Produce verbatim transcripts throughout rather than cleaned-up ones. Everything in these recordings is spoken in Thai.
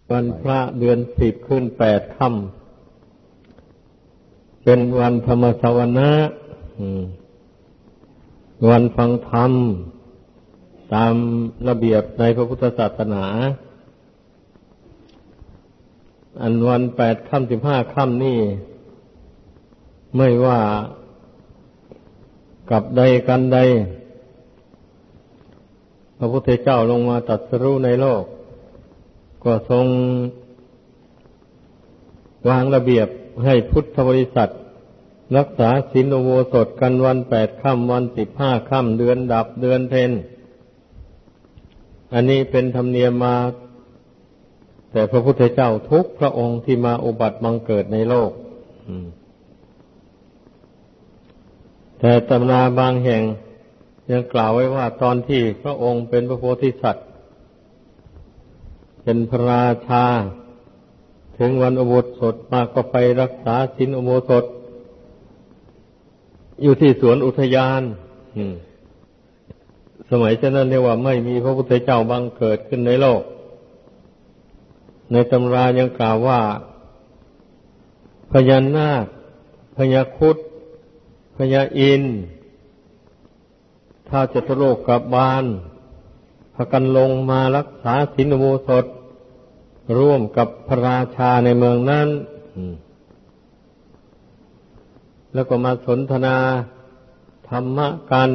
วันพระเดือนสิบขึ้นแปดค่ำเป็นวันธรรมสวนะวันฟังธรรมตามระเบียบในพระพุทธศาสนาอันวันแปดค่ำสิบห้าค่ำนี่ไม่ว่ากับใดกันใดพระพุทธเจ้าลงมาตรัสรู้ในโลกก็ทรงวางระเบียบให้พุทธบริษัทรักษาศีลอุโบสถกันวันแปดค่ำวันสิบห้าค่ำเดือนดับเดือนเพ็ญอันนี้เป็นธรรมเนียมมาแต่พระพุทธเจ้าทุกพระองค์ที่มาอุบัติบังเกิดในโลกแต่ตำราบางแห่งยังกล่าวไว้ว่าตอนที่พระองค์เป็นพระโพธิสัตว์เป็นพระราชาถึงวันอุโบสถมาก็ไปรักษาศีลอุโบสถอยู่ที่สวนอุทยานสมัยฉะนั้นเรียกว่าไม่มีพระพุทธเจ้าบังเกิดขึ้นในโลกในตำรายังกล่าวว่าพญานาคพญาครุฑพญาอินทร์ท้าวจตุโลกบาลพากันลงมารักษาศีลอุโบสถร่วมกับพระราชาในเมืองนั้นแล้วก็มาสนทนาธรรมะกัน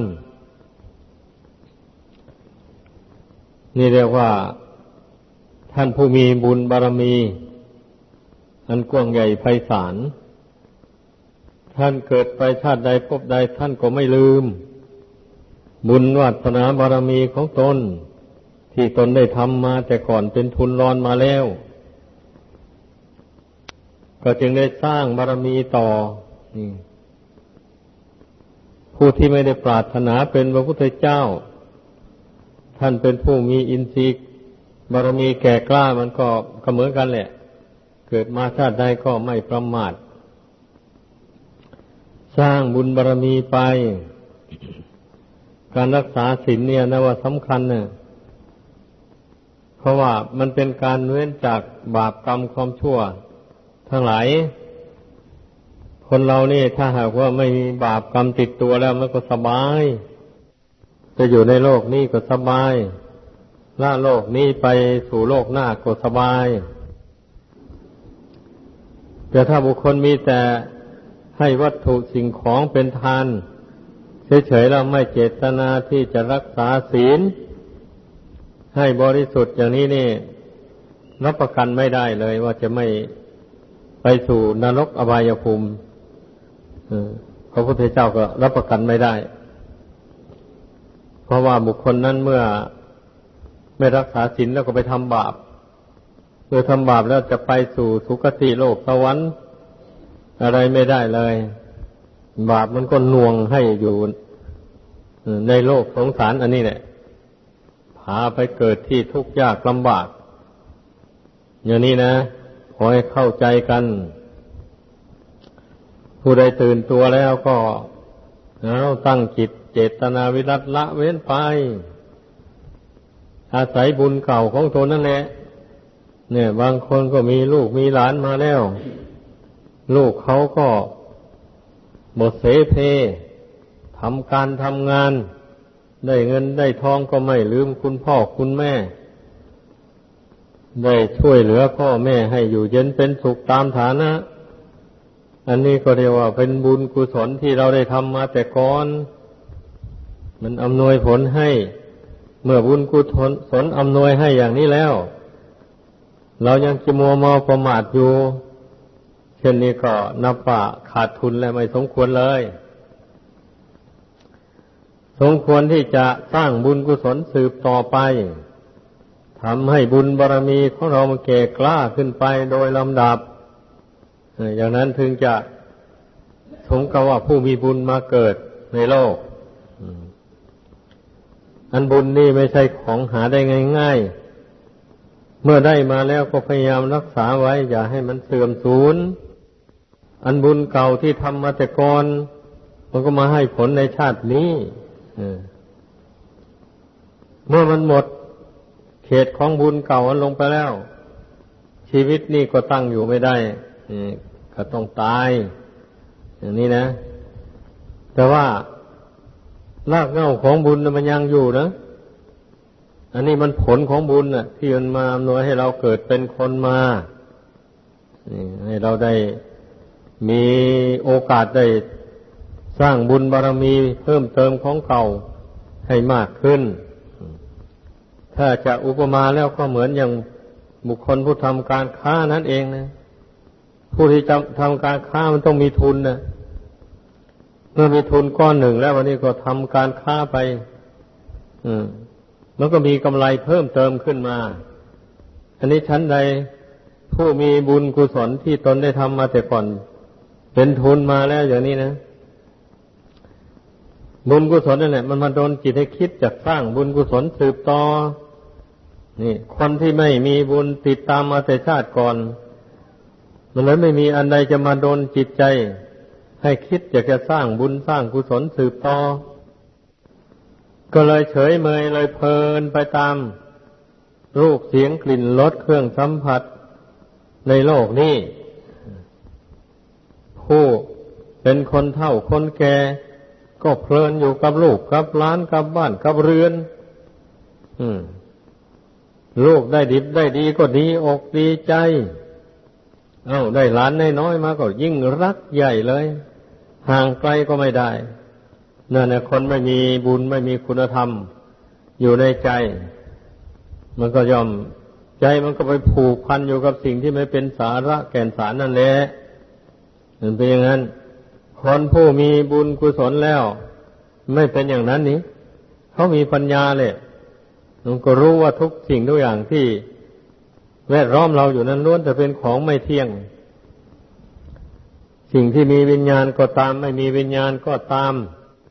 นี่เรียกว่าท่านผู้มีบุญบารมีอันกว้างใหญ่ไพศาลท่านเกิดไปชาติใดพบใดท่านก็ไม่ลืมบุญวาสนาบารมีของตนที่ตนได้ทำมาแต่ก่อนเป็นทุนรอนมาแล้วก็จึงได้สร้างบารมีต่อผู้ที่ไม่ได้ปรารถนาเป็นพระพุทธเจ้าท่านเป็นผู้มีอินทรีย์บารมีแก่กล้ามันก็เหมือนกันแหละเกิดมาชาติใดก็ไม่ประมาทสร้างบุญบารมีไปการรักษาศีลเนี่ยนะว่าสำคัญเนี่ยเพราะว่ามันเป็นการเว้นจากบาปกรรมความชั่วทั้งหลายคนเรานี่ถ้าหากว่าไม่มีบาปกรรมติดตัวแล้วมันก็สบายจะอยู่ในโลกนี้ก็สบายละโลกนี้ไปสู่โลกหน้าก็สบายแต่ถ้าบุคคลมีแต่ให้วัตถุสิ่งของเป็นทานเฉยๆแล้วไม่เจตนาที่จะรักษาศีลให้บริสุทธิ์อย่างนี้นี่รับประกันไม่ได้เลยว่าจะไม่ไปสู่นรกอบายภูมิพระพุทธเจ้าก็รับประกันไม่ได้เพราะว่าบุคคลนั้นเมื่อไม่รักษาศีลแล้วก็ไปทำบาปเมื่อทำบาปแล้วจะไปสู่สุคติโลกสวรรค์อะไรไม่ได้เลยบาปมันก็น่วงให้อยู่ในโลกสงสารอันนี้แหละพาไปเกิดที่ทุกข์ยากลำบากอย่างนี้นะขอให้เข้าใจกันผู้ใดตื่นตัวแล้วก็เราตั้งจิตเจตนาวิรัติละเว้นไปอาศัยบุญเก่าของตนนั่นแหละเนี่ยบางคนก็มีลูกมีหลานมาแล้วลูกเขาก็หมดเสเพทำการทำงานได้เงินได้ทองก็ไม่ลืมคุณพ่อคุณแม่ได้ช่วยเหลือพ่อแม่ให้อยู่เย็นเป็นสุขตามฐานะอันนี้ก็เรียกว่าเป็นบุญกุศลที่เราได้ทำมาแต่ก่อนมันอำนวยผลให้เมื่อบุญกุศลอำนวยให้อย่างนี้แล้วเรายังจะมัวเมาประมาทอยู่เช่นนี้ก็นับว่าขาดทุนและไม่สมควรเลยสมควรที่จะสร้างบุญกุศลสืบต่อไปทำให้บุญบารมีของเรามันแก่กล้าขึ้นไปโดยลำดับอย่างนั้นถึงจะสมกับว่าผู้มีบุญมาเกิดในโลกอันบุญนี่ไม่ใช่ของหาได้ง่ายๆเมื่อได้มาแล้วก็พยายามรักษาไว้อย่าให้มันเสื่อมสูญอันบุญเก่าที่ทำมาแต่ก่อนมันก็มาให้ผลในชาตินี้เมื่อมันหมดเขตของบุญเก่าอันลงไปแล้วชีวิตนี่ก็ตั้งอยู่ไม่ได้ก็ต้องตายอย่างนี้นะแต่ว่ารากเหง้าของบุญมันยังอยู่นะอันนี้มันผลของบุญน่ะที่มันมาอำนวยให้เราเกิดเป็นคนมาให้เราได้มีโอกาสได้สร้างบุญบารมีเพิ่มเติมของเก่าให้มากขึ้นถ้าจะอุปมาแล้วก็เหมือนอย่างบุคคลผู้ทำการค้านั่นเองนะผู้ที่จะทำการค้ามันต้องมีทุนนะเมื่อมีทุนก้อนหนึ่งแล้ววันนี้ก็ทำการค้าไปอืมแล้วก็มีกำไรเพิ่มเติมขึ้นมาอันนี้ชั้นใดผู้มีบุญกุศลที่ตนได้ทำมาแต่ก่อนเป็นทุนมาแล้วอย่างนี้นะบุญกุศลนั่นแหละมันมาโดนจิตให้คิดจะสร้างบุญกุศลสืบต่อนี่คนที่ไม่มีบุญติดตามมาแต่ชาติก่อนมันเลยไม่มีอันใดจะมาโดนจิตใจให้คิดอยากจะสร้างบุญสร้างกุศลสืบต่อก็เลยเฉยเมยเลยเพลินไปตามรูปเสียงกลิ่นรสเครื่องสัมผัสในโลกนี้ผู้เป็นคนเฒ่าคนแก่ก็เพลินอยู่กับลูกกับหลานกับบ้านกับเรือนอืมลูกได้ดิบได้ดีก็ดีอกดีใจเอ้าได้หลานน้อยๆมาก็ยิ่งรักใหญ่เลยห่างไกลก็ไม่ได้นั่นแหละคนไม่มีบุญไม่มีคุณธรรมอยู่ในใจมันก็ย่อมใจมันก็ไปผูกพันอยู่กับสิ่งที่ไม่เป็นสาระแก่นสารนั่นแหละมันเป็นอย่างนั้นคนผู้มีบุญกุศลแล้วไม่เป็นอย่างนั้นนี่เขามีปัญญาเลยมันก็รู้ว่าทุกสิ่งทุกอย่างที่แวดล้อมเราอยู่นั้นล้วนแต่เป็นของไม่เที่ยงสิ่งที่มีวิญญาณก็ตามไม่มีวิญญาณก็ตาม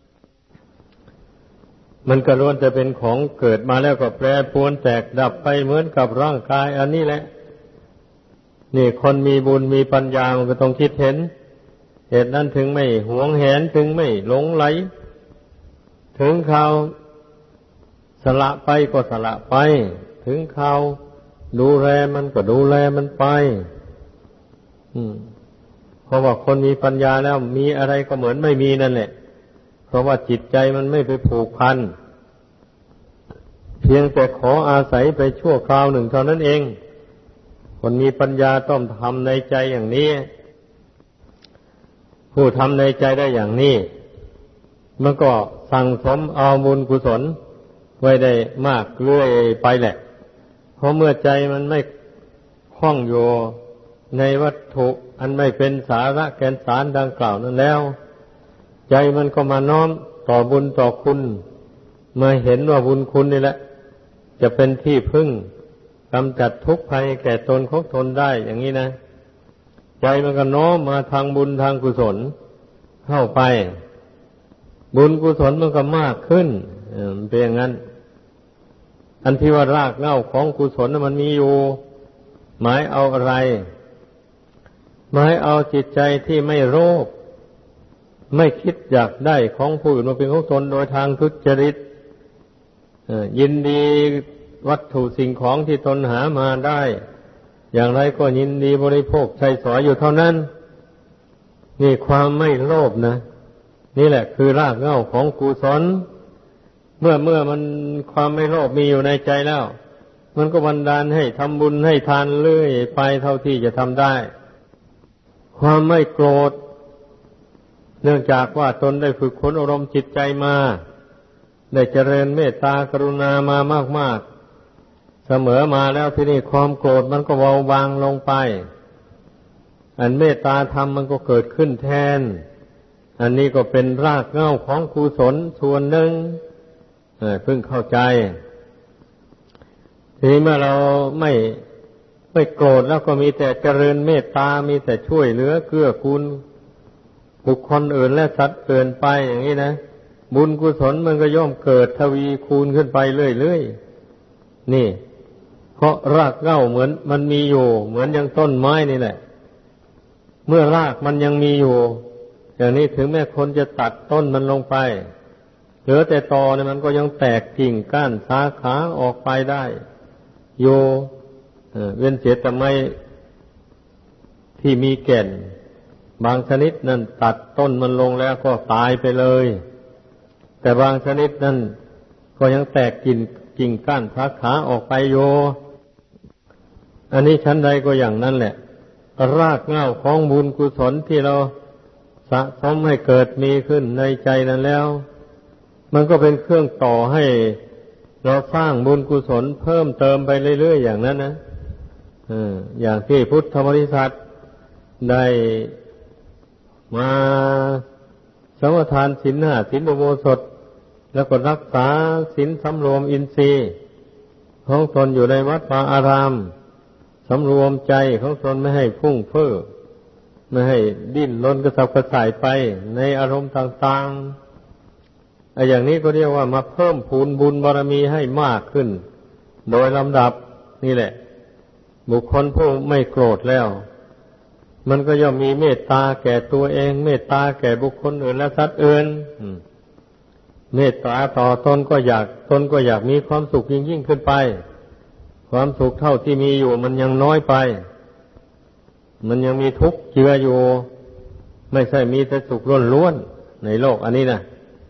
มันก็ล้วนแต่เป็นของเกิดมาแล้วก็แปรปรวนแตกดับไปเหมือนกับร่างกายอันนี้แหละนี่คนมีบุญมีปัญญามันก็ต้องคิดเห็นเหตุนั้นถึงไม่หวงแหนถึงไม่หลงไหลถึงเขาสละไปก็สละไปถึงเขาดูแลมันก็ดูแลมันไปอืมเพราะว่าคนมีปัญญาแล้วมีอะไรก็เหมือนไม่มีนั่นแหละเพราะว่าจิตใจมันไม่ไปผูกพันเพียงแต่ขออาศัยไปชั่วคราวหนึ่งเท่านั้นเองคนมีปัญญาต้องทำในใจอย่างนี้ผู้ทำในใจได้อย่างนี้มันก็สั่งสมเอาบุญกุศลไว้ได้มากเรื่อยไปแหละเพราะเมื่อใจมันไม่คล้องอยู่ในวัตถุอันไม่เป็นสาระแก่นสารดังกล่าวนั้นแล้วใจมันก็มาน้อมต่อบุญต่อคุณเมื่อเห็นว่าบุญคุณนี่แหละจะเป็นที่พึ่งกำจัดทุกข์ภัยแก่ตนของตนได้อย่างนี้นะใจมันก็น้อมมาทางบุญทางกุศลเข้าไปบุญกุศลมันก็มากขึ้นเป็นอย่างนั้นอันที่ว่ารากเหง้าของกุศลมันมีอยู่หมายเอาอะไรหมายเอาจิตใจที่ไม่โลภไม่คิดอยากได้ของผู้อื่นมาเป็นของตนโดยทางทุจริตยินดีวัตถุสิ่งของที่ตนหามาได้อย่างไรก็ยินดีบริโภคใช้สอยอยู่เท่านั้นนี่ความไม่โลภนะนี่แหละคือรากเหง้าของกุศลเมื่อเมื่อมันความไม่โลภมีอยู่ในใจแล้วมันก็บันดาลให้ทำบุญให้ทานเรื่อยไปเท่าที่จะทำได้ความไม่โกรธเนื่องจากว่าตนได้ฝึกฝนอารมณ์จิตใจมาได้เจริญเมตตากรุณามามากๆเสมอมาแล้วที่นี่ความโกรธมันก็เบาบางลงไปอันเมตตาธรรมมันก็เกิดขึ้นแทนอันนี้ก็เป็นรากเหง้าของกุศลส่วนหนึ่งเพิ่งเข้าใจทีนี้เมื่อเราไม่ไม่โกรธแล้วก็มีแต่เจริญเมตตามีแต่ช่วยเหลือเกื้อกูลบุคคลอื่นและสัตว์อื่นไปอย่างนี้นะบุญกุศลมันก็ย่อมเกิดทวีคูณขึ้นไปเรื่อยๆนี่เพราะรากเหง้าเหมือนมันมีอยู่เหมือนอย่างต้นไม้นี่แหละเมื่อรากมันยังมีอยู่อย่างนี้ถึงแม้คนจะตัดต้นมันลงไปเหลือแต่ตอเนี่ยมันก็ยังแตกกิ่งก้านสาขาออกไปได้โยเว้นเสียแต่ไม่ที่มีแก่นบางชนิดนั้นตัดต้นมันลงแล้วก็ตายไปเลยแต่บางชนิดนั้นก็ยังแตกกิ่งกิ่งก้านสาขาออกไปโยอันนี้ชั้นใดก็อย่างนั้นแหละรากเหง้าของบุญกุศลที่เราสะสมให้เกิดมีขึ้นในใจนั้นแล้วมันก็เป็นเครื่องต่อให้เราสร้างบุญกุศลเพิ่มเติมไปเรื่อยๆอย่างนั้นนะอย่างที่พุทธบริษัทได้มาสมาทานศีลห้าศีลอุโบสถแล้วก็รักษาศีลสำรวมอินทรีย์ของตนอยู่ในวัดวาอารามสำรวมใจของตนไม่ให้ฟุ้งเฟ้อไม่ให้ดิ้นรนกระสับกระส่ายไปในอารมณ์ต่างๆไอ้อย่างนี้ก็เรียกว่ามาเพิ่มพูนบุญบารมีให้มากขึ้นโดยลำดับนี่แหละบุคคลผู้ไม่โกรธแล้วมันก็ย่อมมีเมตตาแก่ตัวเองเมตตาแก่บุคคลอื่นและสัตว์อื่นเมตตาต่อตนก็อยากตนก็อยากมีความสุขยิ่งยิ่งขึ้นไปความสุขเท่าที่มีอยู่มันยังน้อยไปมันยังมีทุกข์เจืออยู่ไม่ใช่มีแต่สุขล้วนๆในโลกอันนี้นะ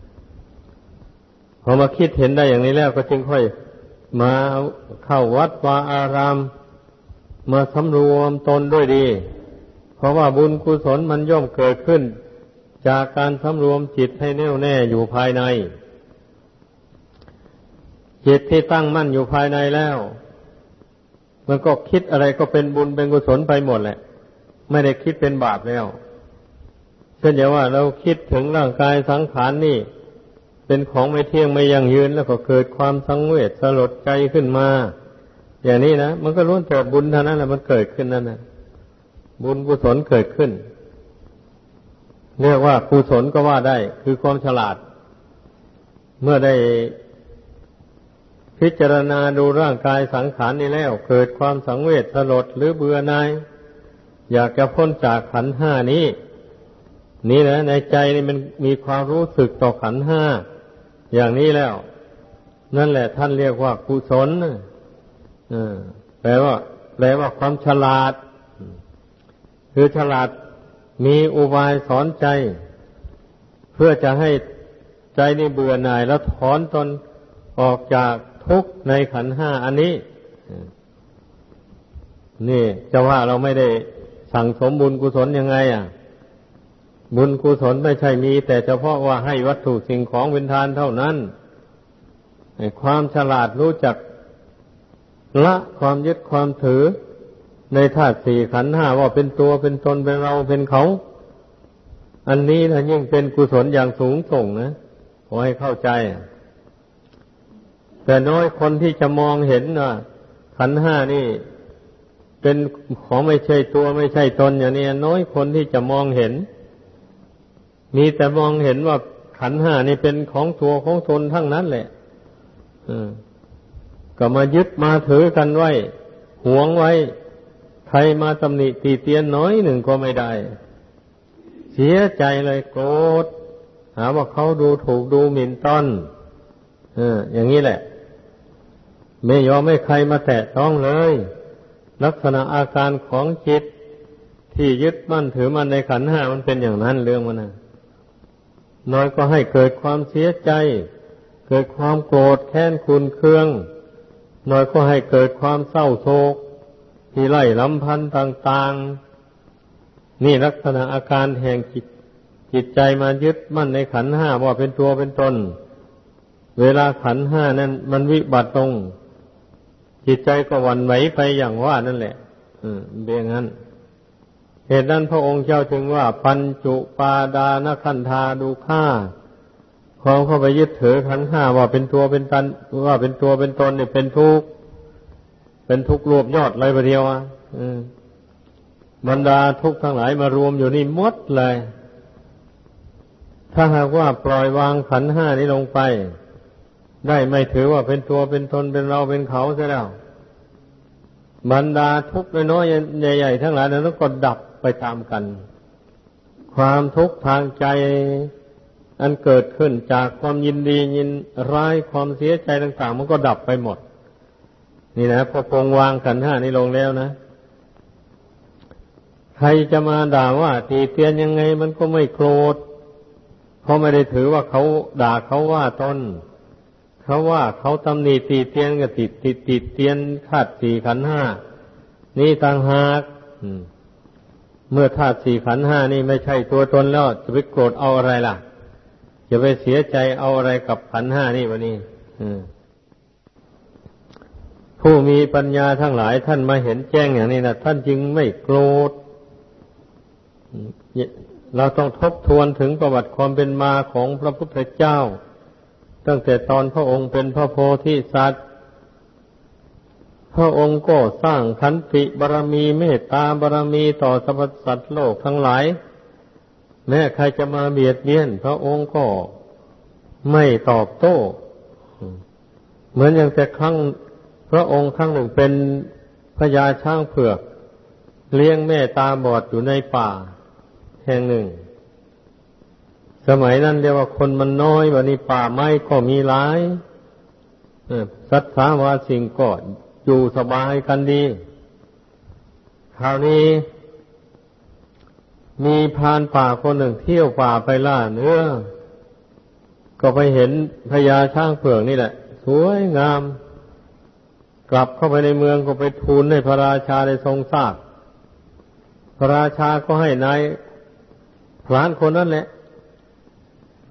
พอมาคิดเห็นได้อย่างนี้แล้วก็จึงค่อยมาเข้าวัดวาอารามมาสำรวมตนด้วยดีเพราะว่าบุญกุศลมันย่อมเกิดขึ้นจากการสำรวมจิตให้แน่วแน่อยู่ภายในจิตที่ตั้งมั่นอยู่ภายในแล้วมันก็คิดอะไรก็เป็นบุญเป็นกุศลไปหมดแหละไม่ได้คิดเป็นบาปแล้วเช่นอย่างว่าเราคิดถึงร่างกายสังขารนี่เป็นของไม่เที่ยงไม่ยั่งยืนแล้วก็เกิดความสังเวชสลดใจขึ้นมาอย่างนี้นะมันก็ล้วนแต่บุญเท่านั้นแหละมันเกิดขึ้นนั่นนะบุญกุศลเกิดขึ้นเรียกว่ากุศลก็ว่าได้คือความฉลาดเมื่อได้พิจารณาดูร่างกายสังขารนี้แล้วเกิดความสังเวชสลดหรือเบื่อหน่ายอยากจะพ้นจากขันธ์ห้านี้นี่นะในใจนี่มันมีความรู้สึกต่อขันธ์ห้าอย่างนี้แล้วนั่นแหละท่านเรียกว่ากุศลอ่าแปลว่าแปลว่าความฉลาดคือฉลาดมีอุบายสอนใจเพื่อจะให้ใจนี่เบื่อหน่ายแล้วถอนตนออกจากทุกข์ในขันธ์ห้าอันนี้นี่จะว่าเราไม่ได้สั่งสมบุญกุศลยังไงอ่ะบุญกุศลไม่ใช่มีแต่เฉพาะว่าให้วัตถุสิ่งของเป็นทานเท่านั้นความฉลาดรู้จักละความยึดความถือในธาตุสี่ขันธ์ห้าว่าเป็นตัวเป็นตนเป็นเราเป็นเขาอันนี้นะยิ่งเป็นกุศลอย่างสูงส่งนะขอให้เข้าใจแต่น้อยคนที่จะมองเห็นว่าขันธ์ห้านี่เป็นของไม่ใช่ตัวไม่ใช่ตนอย่างนี้น้อยคนที่จะมองเห็นมีแต่มองเห็นว่าขันธ์ห้านี่เป็นของตัวของตนทั้งนั้นแหละก็มายึดมาถือกันไว้หวงไว้ใครมาตำหนิตีเตียนน้อยหนึ่งก็ไม่ได้เสียใจเลยโกรธหาว่าเขาดูถูกดูหมิ่นต้นเอออย่างนี้แหละไม่ยอมให้ใครมาแตะต้องเลยลักษณะอาการของจิตที่ยึดมั่นถือมั่นในขันธ์ห้ามันเป็นอย่างนั้นเรื่องมันนะน้อยก็ให้เกิดความเสียใจเกิดความโกรธแค้นขุ่นเคืองน้อยก็ให้เกิดความเศร้าโศกที่ไล่ลำพันธ์ต่างๆนี่ลักษณะอาการแห่งจิตจิตใจมายึดมั่นในขันธ์ห้าว่าเป็นตัวเป็นตนเวลาขันธ์ห้านั้นมันวิบัติลงจิตใจก็หวั่นไหวไปอย่างว่านั่นแหละอืมเป็นอย่างนั้นเหตุนั้นพระองค์เจ้าจึงว่าปัญจุปาดานขันธาดูฆ่าความเข้าไปยึดถือขันธ์ห้าว่าเป็นตัวเป็นตนว่าเป็นตัวเป็นตนเนี่ยเป็นทุกข์เป็นทุกข์รวบยอดเลยประเดียวอ่ะบรรดาทุกข์ทั้งหลายมารวมอยู่นี่หมดเลยถ้าหากว่าปล่อยวางขันธ์ห้านี้ลงไปได้ไม่ถือว่าเป็นตัวเป็นตนเป็นเราเป็นเขาซะแล้วบรรดาทุกข์น้อยๆใหญ่ๆทั้งหลายนั้นก็ดับไปตามกันความทุกข์ทางใจอันเกิดขึ้นจากความยินดียินร้ายความเสียใจต่างๆมันก็ดับไปหมดนี่นะพอปรงวางขันธ์ห้านี้ลงแล้วนะใครจะมาด่าว่าตีเตียนยังไงมันก็ไม่โกรธเพราะไม่ได้ถือว่าเขาด่าเขาว่าตนเขาว่าเขาตำหนิตีเตียนกับติดติดติดเตียนขาดสี่ขันธ์ห้านี่ต่างหากเมื่อธาตุสี่ขันธ์ห้านี่ไม่ใช่ตัวตนแล้วจะไปโกรธเอาอะไรล่ะจะไปเสียใจเอาอะไรกับขันธ์ห้านี่วะนี่ผู้มีปัญญาทั้งหลายท่านมาเห็นแจ้งอย่างนี้นะท่านจึงไม่โกรธเราต้องทบทวนถึงประวัติความเป็นมาของพระพุทธเจ้าตั้งแต่ตอนพระองค์เป็นพระโพธิสัตว์พระองค์ก็สร้างขันติบารมีเมตตาบารมีต่อสรรพสัตว์โลกทั้งหลายแม้ใครจะมาเบียดเบียนพระองค์ก็ไม่ตอบโต้เหมือนอย่างแต่ครั้งพระองค์ครั้งหนึ่งเป็นพญาช้างเผือกเลี้ยงแม่ตาบอดอยู่ในป่าแห่งหนึ่งสมัยนั้นเรียกว่าคนมันน้อยวันนี้ป่าไม้ก็มีหลายสัตว์สาวาสิ่งก็อยู่สบายกันดีคราวนี้มีพรานป่าคนหนึ่งเที่ยวป่าไปล่าเนื้อก็ไปเห็นพญาช้างเผือกนี่แหละสวยงามกลับเข้าไปในเมืองก็ไปทูลให้พระราชาได้ทรงทราบพระราชาก็ให้นายพรานคนนั้นแหละไป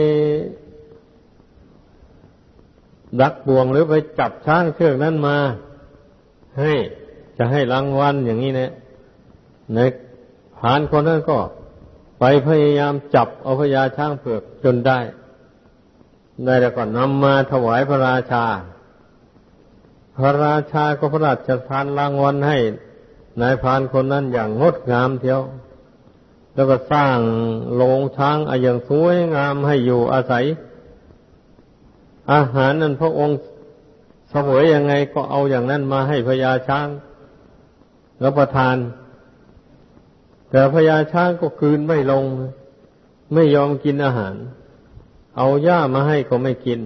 ดักบ่วงหรือไปจับช้างเชือกนั้นมาให้จะให้รางวัลอย่างนี้เนี่ยในพรานคนนั้นก็ไปพยายามจับเอาพญาช้างเผือกจนได้ได้แล้วก็นำมาถวายพระราชาพระราชาก็พระราชทานรางวัลให้นายพรานคนนั้นอย่างงดงามเทียวแล้วก็สร้างโรงช้างอะอย่างสวยงามให้อยู่อาศัยอาหารนั้นพระองค์เสวยยังไงก็เอาอย่างนั้นมาให้พญาช้างรับประทานแต่พญาช้างก็กลืนไม่ลงไม่ยอมกินอาหารเอาหญ้ามาให้ก็ไม่กิน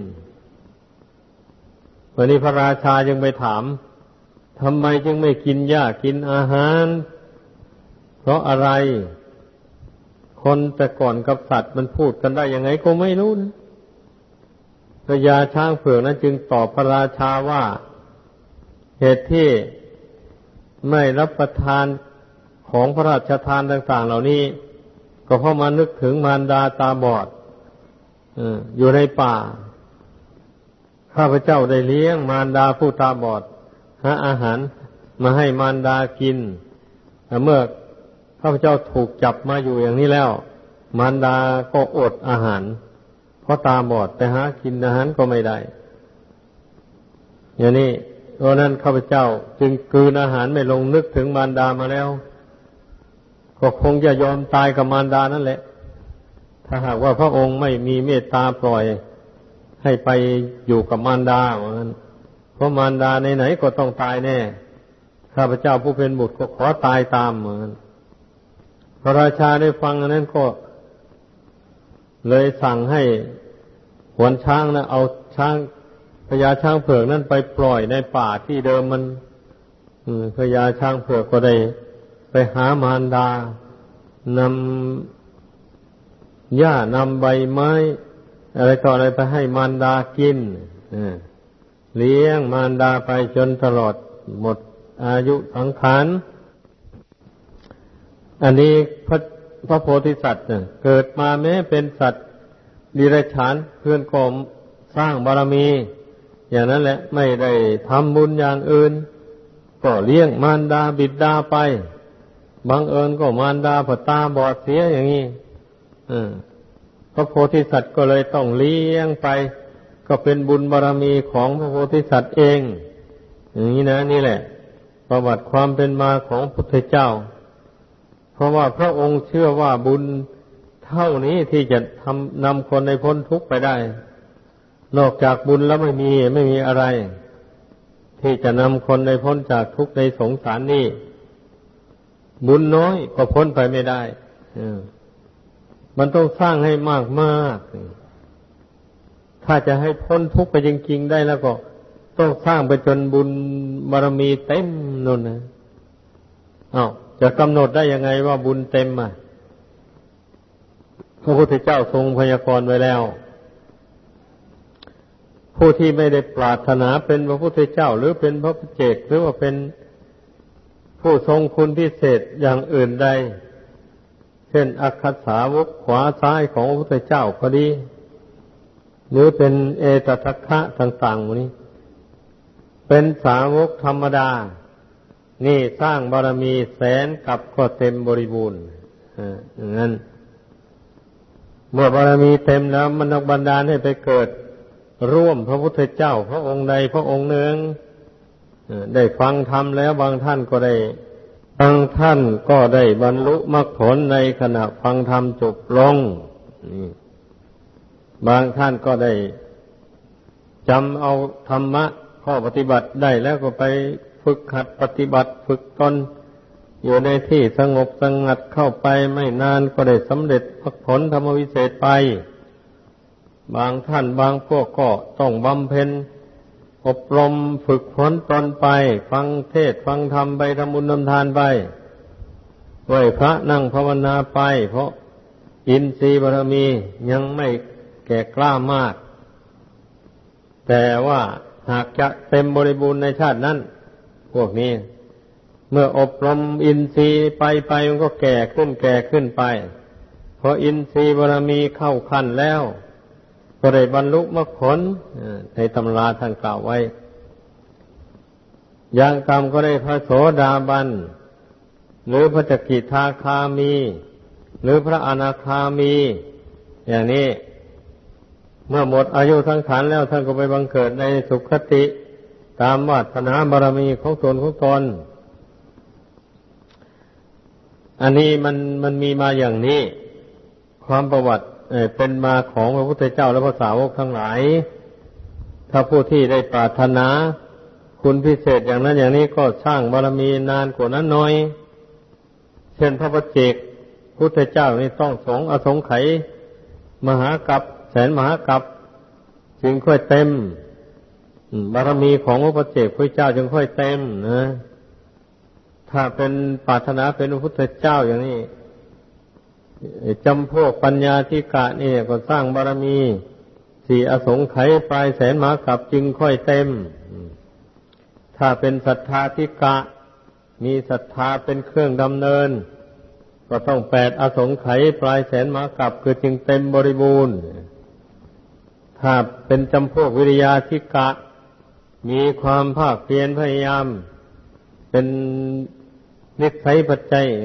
วันนี้พระราชาจึงไปถามทำไมจึงไม่กินหญ้ากินอาหารเพราะอะไรคนแต่ก่อนกับสัตว์มันพูดกันได้ยังไงก็ไม่รู้นะพญาช้างเผือกนั้นจึงตอบพระราชาว่าเหตุที่ไม่รับประทานของพระราชทานต่างๆเหล่านี้ก็เพราะมานึกถึงมารดาตาบอดอยู่ในป่าข้าพเจ้าได้เลี้ยงมารดาผู้ตาบอดหาอาหารมาให้มารดากินแต่เมื่อข้าพเจ้าถูกจับมาอยู่อย่างนี้แล้วมารดาก็อดอาหารเพราะตาบอดแต่หากินอาหารก็ไม่ได้อย่างนี้เพราะนั้นข้าพเจ้าจึงกลืนอาหารไม่ลงนึกถึงมารดามาแล้วก็คงจะยอมตายกับมารดานั่นแหละถ้าหากว่าพระองค์ไม่มีเมตตาปล่อยให้ไปอยู่กับมารดาเหมือนกันเพราะมารดาไหนๆก็ต้องตายแน่ข้าพเจ้าผู้เป็นบุตรก็ขอตายตามเหมือนกันพระราชาได้ฟังอันนั้นก็เลยสั่งให้หวนช้างนะเอาช้างพญาช้างเผือกนั้นไปปล่อยในป่าที่เดิมมันพญาช้างเผือกก็ได้ไปหามารดานำหญ้านำใบไม้อะไรต่ออะไรไปให้มารดากินเลี้ยงมารดาไปจนตลอดหมดอายุสังขารอันนี้พระพระโพธิสัตว์เกิดมาแม้เป็นสัตว์ดิเรกชันเพื่อนก็สร้างบารมีอย่างนั้นแหละไม่ได้ทำบุญอย่างอื่นก็เลี้ยงมารดาบิดาไปบังเอิญก็มารดาผตาบอดเสียอย่างนี้พระโพธิสัตว์ก็เลยต้องเลี้ยงไปก็เป็นบุญบารมีของพระโพธิสัตว์เองอย่างนี้นะนี่แหละประวัติความเป็นมาของพระพุทธเจ้าเพราะว่าพระองค์เชื่อว่าบุญเท่านี้ที่จะทำนำคนในพ้นทุกข์ไปได้นอกจากบุญแล้วไม่มีไม่มีอะไรที่จะนำคนในพ้นจากทุกข์ในสงสารนี้บุญน้อยก็พ้นไปไม่ได้มันต้องสร้างให้มากมากถ้าจะให้พ้นทุกข์ไปจริงๆได้แล้วก็ต้องสร้างไปจนบุญบารมีเต็มนั่นนะอ้าวจจะกำหนดได้ยังไงว่าบุญเต็มอ่ะพระพุทธเจ้าทรงพยากรณ์ไว้แล้วผู้ที่ไม่ได้ปรารถนาเป็นพระพุทธเจ้าหรือเป็นพระปัจเจกหรือว่าเป็นผู้ทรงคุณพิเศษอย่างอื่นใดเช่นอัคคสาวกขวาซ้ายของพระพุทธเจ้าก็ดีหรือเป็นเอตทัคคะต่างๆพวกนี้เป็นสาวกธรรมดานี่สร้างบารมีแสนกับก็เต็มบริบูรณ์อย่างนั้นเมื่อบารมีเต็มแล้วมันบันดาลให้ไปเกิดร่วมพระพุทธเจ้าพระองค์ใดพระองค์หนึ่งได้ฟังธรรมแล้วบางท่านก็ได้บางท่านก็ได้บรรลุมรรคผลในขณะฟังธรรมจบลงบางท่านก็ได้จำเอาธรรมะข้อปฏิบัติได้แล้วก็ไปฝึกหัดปฏิบัติฝึกตนอยู่ในที่สงบสงัดเข้าไปไม่นานก็ได้สำเร็จมรรคผลธรรมวิเศษไปบางท่านบางพวกก็ต้องบำเพ็ญอบรมฝึกฝนตนไปฟังเทศน์ฟังธรรมไปทำบุญทำทานไปไหว้พระนั่งภาวนาไปเพราะอินทรีย์บารมียังไม่แก่กล้ามากแต่ว่าหากจะเต็มบริบูรณ์ในชาตินั้นพวกนี้เมื่ออบรมอินทรีย์ไปไปมันก็แก่ขึ้นแก่ขึ้นไปพออินทรีย์บารมีเข้าขั้นแล้วก็ได้บรรลุมรรคผลในตำราท่านกล่าวไว้อย่างต่ำก็ได้พระโสดาบันหรือพระสกิทาคามีหรือพระอนาคามีอย่างนี้เมื่อหมดอายุสังขารแล้วท่านก็ไปบังเกิดในสุคติตามวาสนาบารมีของตนของตนอันนี้มันมันมีมาอย่างนี้ความประวัติเป็นมาของพระพุทธเจ้าและพระสาวกทั้งหลายถ้าผู้ที่ได้ปรารถนาคุณพิเศษอย่างนั้นอย่างนี้ก็สร้างบารมีนานกว่านั้นหน่อยเช่นพระปัจเจกพุทธเจ้านี่ต้องสงอสงไขยมหากัปแสนมหากัปจึงค่อยเต็มบารมีของพระปัจเจกพุทธเจ้าจึงค่อยเต็มนะถ้าเป็นปรารถนาเป็นพระพุทธเจ้าอย่างนี้จำพวกปัญญาธิกะนี่ก็สร้างบารมีสี่อสงไขยปลายแสนมหากัปจึงค่อยเต็มถ้าเป็นศรัทธาธิกะมีศรัทธาเป็นเครื่องดำเนินก็ต้องแปดอสงไขยปลายแสนมหากัปคือจึงเต็มบริบูรณ์ถ้าเป็นจำพวกวิริยาธิกะมีความภาคเพียรพยายามเป็นนิสัยปัจจัย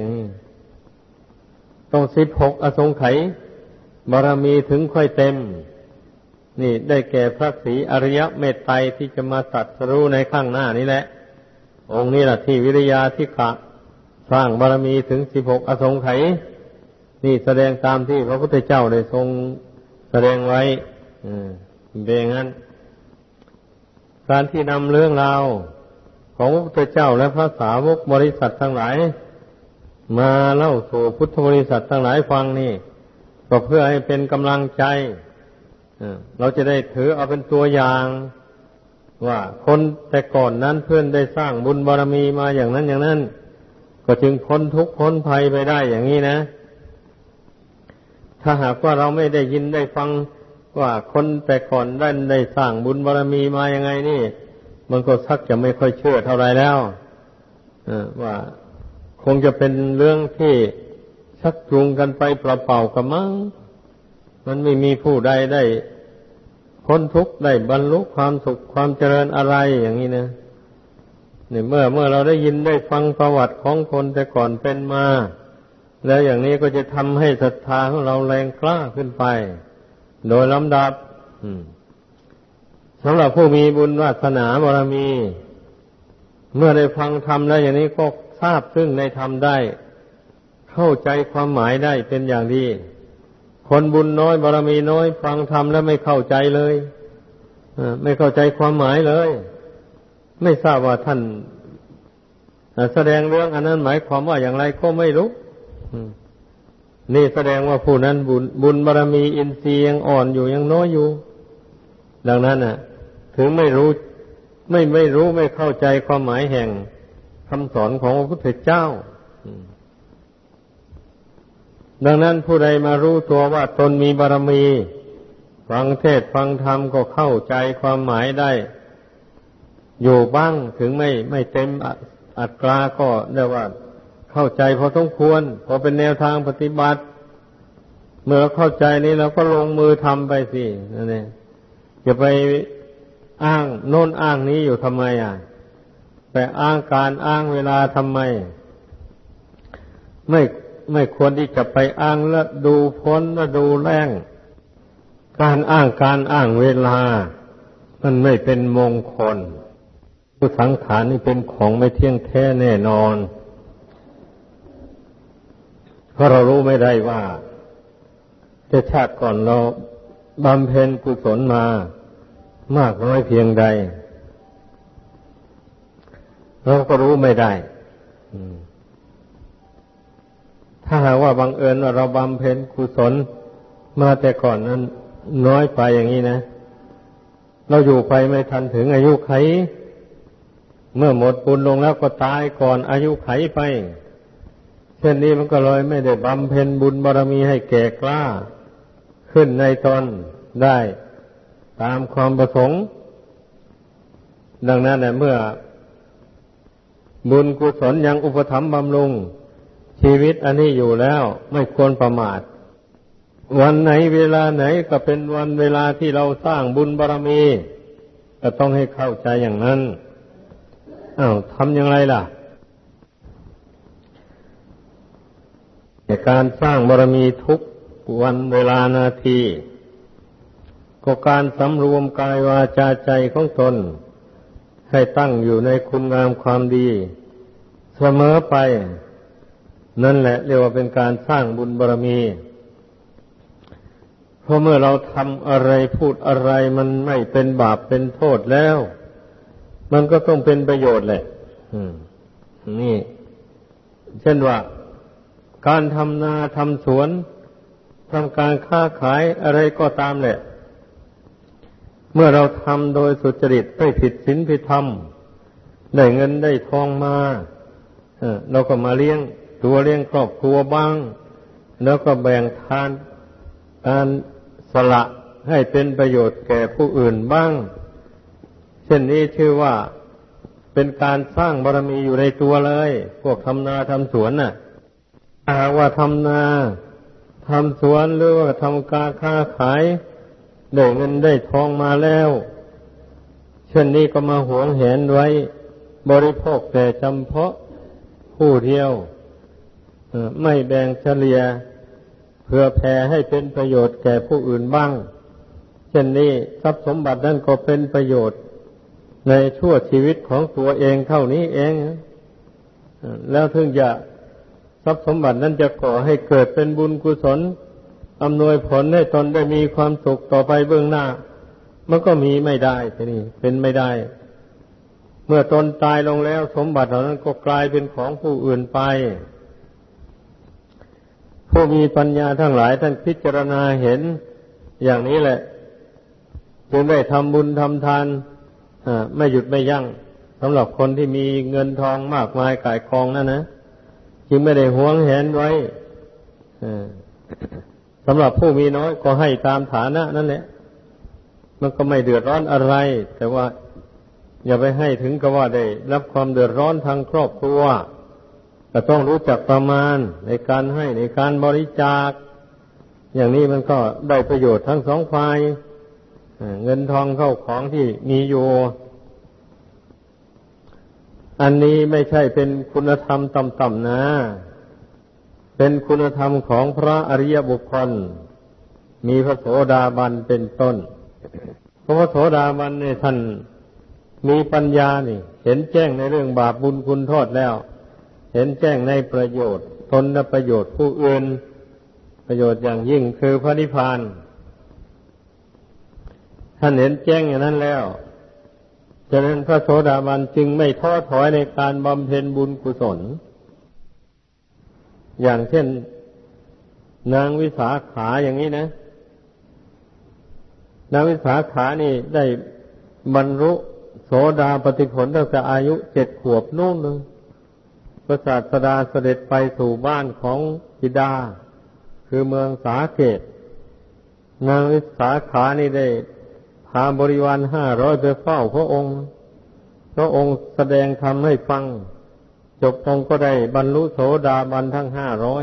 ต้องสิบหกอสงไขยบารมีถึงค่อยเต็มนี่ได้แก่พระศรีอริยเมตไตรที่จะมาตรัสรู้ในข้างหน้านี้แหละองค์นี้แหละที่วิริยาธิกะสร้างบารมีถึงสิบหกอสงไขยนี่แสดงตามที่พระพุทธเจ้าได้ทรงแสดงไว้เป็นอย่างนั้นการที่นำเรื่องราวของพระพุทธเจ้าและพระสาวกบริษัททั้งหลายมาเล่าสู่พุทธบริษัททั้งหลายฟังนี่ก็เพื่อให้เป็นกำลังใจเราจะได้ถือเอาเป็นตัวอย่างว่าคนแต่ก่อนนั้นเพื่อนได้สร้างบุญบารมีมาอย่างนั้นอย่างนั้นก็จึงพ้นทุกข์พ้นภัยไปได้อย่างนี้นะถ้าหากว่าเราไม่ได้ยินได้ฟังว่าคนแต่ก่อนได้ได้สร้างบุญบารมีมายังไงนี่มันก็ชักจะไม่ค่อยเชื่อเท่าไรแล้วว่าคงจะเป็นเรื่องที่ชักจูงกันไปเปล่าๆกันมั้งมันไม่มีผู้ใดได้พ้นทุกข์ได้บรรลุความสุขความเจริญอะไรอย่างนี้นะเนี่ยเมื่อเมื่อเราได้ยินได้ฟังประวัติของคนแต่ก่อนเป็นมาแล้วอย่างนี้ก็จะทำให้ศรัทธาของเราแรงกล้าขึ้นไปโดยลำดับสำหรับผู้มีบุญวาสนาบารมีเมื่อได้ฟังธรรมแล้วอย่างนี้ก็ทราบซึ่งในธรรมได้เข้าใจความหมายได้เป็นอย่างดีคนบุญน้อยบารมีน้อยฟังธรรมแล้วไม่เข้าใจเลยไม่เข้าใจความหมายเลยไม่ทราบว่าท่านแสดงเรื่องอันนั้นหมายความว่าอย่างไรก็ไม่รู้นี่แสดงว่าผู้นั้นบุญบุญบารมีอินทรีย์ยังอ่อนอยู่ยังน้อยอยู่ดังนั้นน่ะถึงไม่รู้ไม่ไม่รู้ไม่เข้าใจความหมายแห่งคำสอนของพระพุทธเจ้าดังนั้นผู้ใดมารู้ตัวว่าตนมีบารมีฟังเทศน์ฟังธรรมก็เข้าใจความหมายได้อยู่บ้างถึงไม่ไม่เต็มอัตราก็เรียกว่าเข้าใจพอสมควรพอเป็นแนวทางปฏิบัติเมื่อเราเข้าใจนี้เราก็ลงมือทำไปสินั่นเองอย่าไปอ้างโน่นอ้างนี้อยู่ทำไมอ่ะไปอ้างการอ้างเวลาทำไมไม่ไม่ควรที่จะไปอ้างแล้วดูพ้นแล้วดูแรงการอ้างการอ้างเวลามันไม่เป็นมงคลผู้สังขารนี่เป็นของไม่เที่ยงแท้แน่นอนเพราะเรารู้ไม่ได้ว่าแต่ชาติก่อนเราบำเพ็ญกุศลมามากน้อยเพียงใดเราก็รู้ไม่ได้ถ้าหากว่าบังเอิญว่าเราบำเพ็ญกุศลมาแต่ก่อนนั้นน้อยไปอย่างนี้นะเราอยู่ไปไม่ทันถึงอายุไขเมื่อหมดบุญลงแล้วก็ตายก่อนอายุไขไปเช่นนี้มันก็เลยไม่ได้บำเพ็ญบุญบารมีให้แก่กล้าขึ้นในตนได้ตามความประสงค์ดังนั้นเมื่อบุญกุศลยังอุปถัมภ์บำรุงชีวิตอันนี้อยู่แล้วไม่ควรประมาทวันไหนเวลาไหนก็เป็นวันเวลาที่เราสร้างบุญบารมีก็ต้องให้เข้าใจอย่างนั้นอ้าวทำอย่างไรล่ะในการสร้างบารมีทุกวันเวลานาทีก็การสำรวมกายวาจาใจของตนให้ตั้งอยู่ในคุณงามความดีเสมอไปนั่นแหละเรียกว่าเป็นการสร้างบุญบารมีเพราะเมื่อเราทำอะไรพูดอะไรมันไม่เป็นบาปเป็นโทษแล้วมันก็ต้องเป็นประโยชน์แหละนี่เช่นว่าการทำนาทำสวนทำการค้าขายอะไรก็ตามแหละเมื่อเราทำโดยสุจริตไม่ผิดศีลผิดธรรมได้เงินได้ทองมาเราก็มาเลี้ยงตัวเลี้ยงครอบครัวบ้างแล้วก็แบ่งทานการสละให้เป็นประโยชน์แก่ผู้อื่นบ้างเช่นนี้ชื่อว่าเป็นการสร้างบารมีอยู่ในตัวเลยพวกทำนาทำสวนน่ะถ้าหากว่าทำนาทำสวนหรือว่าทำการค้าขายได้เงินได้ทองมาแล้วเช่นนี้ก็มาหวงแหนไว้บริโภคแต่จำเพาะผู้เดียวไม่แบ่งเฉลี่ยเพื่อแผ่ให้เป็นประโยชน์แก่ผู้อื่นบ้างเช่นนี้ทรัพย์สมบัตินั้นก็เป็นประโยชน์ในชั่วชีวิตของตัวเองเท่านี้เองแล้วถึงจะทรัพย์สมบัตินั้นจะก่อให้เกิดเป็นบุญกุศลอำนวยผลให้ตนได้มีความสุขต่อไปเบื้องหน้ามันก็มีไม่ได้ทีนี้เป็นไม่ได้เมื่อตนตายลงแล้วสมบัติเหล่านั้นก็กลายเป็นของผู้อื่นไปผู้มีปัญญาทั้งหลายท่านพิจารณาเห็นอย่างนี้แหละจึงได้ทำบุญทำทานไม่หยุดไม่ยั้งสำหรับคนที่มีเงินทองมากมายก่ายกองนั่นนะจึงไม่ได้หวงแหนไว้สำหรับผู้มีน้อยก็ให้ตามฐานะนั่นแหละมันก็ไม่เดือดร้อนอะไรแต่ว่าอย่าไปให้ถึงกับว่าได้รับความเดือดร้อนทางครอบครัวแต่ต้องรู้จักประมาณในการให้ในการบริจาคอย่างนี้มันก็ได้ประโยชน์ทั้งสองฝ่ายเงินทองเข้าของที่มีอยู่อันนี้ไม่ใช่เป็นคุณธรรมต่ำๆนะเป็นคุณธรรมของพระอริยบุคคลมีพระโสดาบันเป็นต้นเพราะพระโสดาบันเนี่ยท่านมีปัญญานี่เห็นแจ้งในเรื่องบาปบุญคุณโทษแล้วเห็นแจ้งในประโยชน์ตนและประโยชน์ผู้อื่นประโยชน์อย่างยิ่งคือพระนิพพานท่านเห็นแจ้งอย่างนั้นแล้วฉะนั้นพระโสดาบันจึงไม่ท้อถอยในการบำเพ็ญบุญกุศลอย่างเช่นนางวิสาขาอย่างนี้นะนางวิสาขานี่ได้บรรลุโสดาปัตติผลตั้งแต่อายุเจ็ดขวบนู่นเลยพระศาสดาเสด็จไปสู่บ้านของบิดาคือเมืองสาเกตนางวิสาขานี่ได้พาบริวารห้าร้อยไปเฝ้าพระองค์พระองค์แสดงธรรมให้ฟังจบองค์ก็ได้บรรลุโสดาบันทั้งห้าร้อย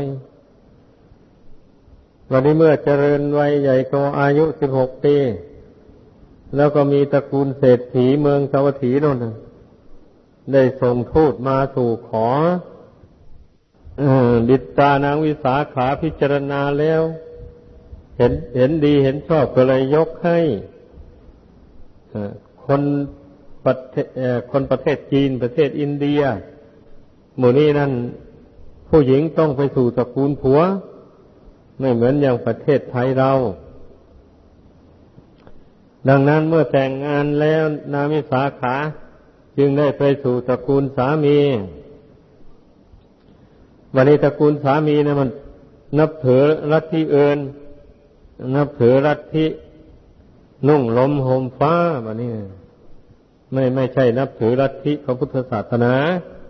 วันนี้เมื่อเจริญวัยใหญ่โตอายุสิบหกปีแล้วก็มีตระกูลเศรษฐีเมืองสาวัตถีโน่นได้ส่งทูตมาสู่ขอบิดานางวิสาขาพิจารณาแล้วเห็นเห็นดีเห็นชอบก็เลยยกให้คนประเทศคนประเทศจีนประเทศอินเดียหมู่นี้นั่นผู้หญิงต้องไปสู่ตระกูลผัวไม่เหมือนอย่างประเทศไทยเราดังนั้นเมื่อแต่งงานแล้วนางวิสาขาจึงได้ไปสู่ตระกูลสามีวันนี้ตระกูลสามีนะมันนับถือลัทธิอื่นนับถือลัทธินุ่งห่มห่มฟ้าวันนี้ไม่ไม่ใช่นับถือลัทธิพระพุทธศาสนา